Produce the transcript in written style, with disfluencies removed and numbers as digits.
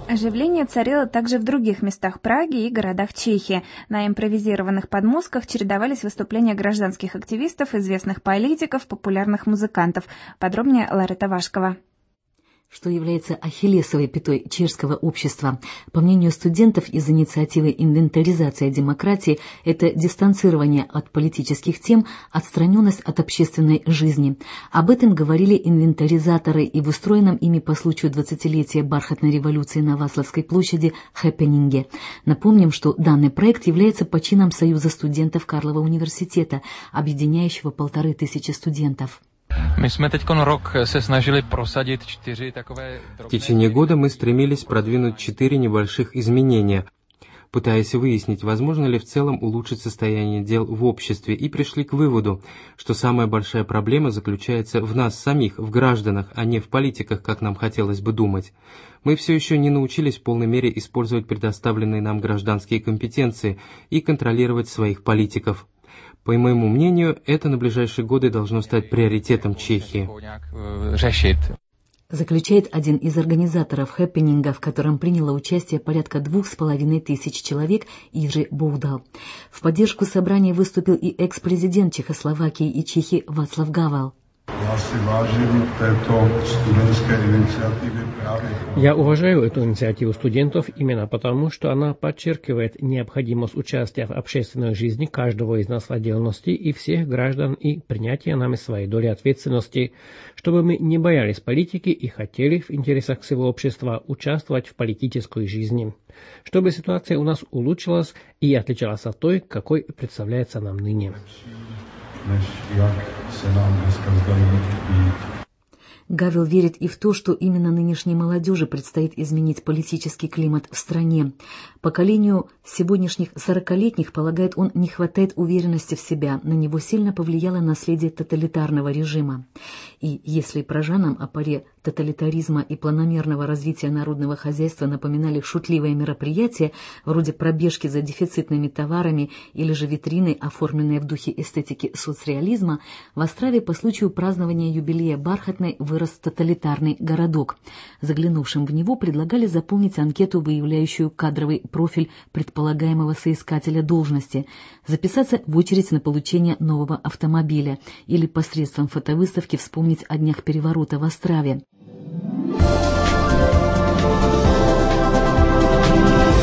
Оживление царило также в других местах Праги и городах Чехии. На импровизированных подмостках чередовались выступления гражданских активистов, известных политиков, популярных музыкантов. Подробнее Ларета Вашкова. Что является ахиллесовой пятой чешского общества. По мнению студентов, из инициативы «Инвентаризация демократии» это дистанцирование от политических тем, отстраненность от общественной жизни. Об этом говорили инвентаризаторы и в устроенном ими по случаю 20-летия бархатной революции на Вацлавской площади хэппенинге. Напомним, что данный проект является почином Союза студентов Карлова университета, объединяющего 1500 студентов. My jsme teď rok se snažili prosadit 4 takové... В течение года мы стремились продвинуть 4 небольших изменения, пытаясь выяснить, возможно ли в целом улучшить состояние дел в обществе, и пришли к выводу, что самая большая проблема заключается в нас самих, в гражданах, а не в политиках, как нам хотелось бы думать. Мы все еще не научились в полной мере использовать предоставленные нам гражданские компетенции и контролировать своих политиков. По моему мнению, это на ближайшие годы должно стать приоритетом Чехии. Заключает один из организаторов хэппенинга, в котором приняло участие порядка 2500 человек, Ири Боудал. В поддержку собрания выступил и экс-президент Чехословакии и Чехии Václav Gavál. Я уважаю эту инициативу студентов именно потому, что она подчеркивает необходимость участия в общественной жизни каждого из нас в отдельности и всех граждан и принятия нами своей доли ответственности, чтобы мы не боялись политики и хотели в интересах всего общества участвовать в политической жизни, чтобы ситуация у нас улучшилась и отличалась от той, какой представляется нам ныне. Гавел верит и в то, что именно нынешней молодежи предстоит изменить политический климат в стране. Поколению сегодняшних 40-летних, полагает он, не хватает уверенности в себя, на него сильно повлияло наследие тоталитарного режима. И если пражанам о поре тоталитаризма и планомерного развития народного хозяйства напоминали шутливые мероприятия, вроде пробежки за дефицитными товарами или же витрины, оформленные в духе эстетики соцреализма, в Острове по случаю празднования юбилея Бархатной вырос тоталитарный городок. Заглянувшим в него предлагали заполнить анкету, выявляющую кадровый профиль предполагаемого соискателя должности, записаться в очередь на получение нового автомобиля или посредством фотовыставки вспомнить о днях переворота в Острове.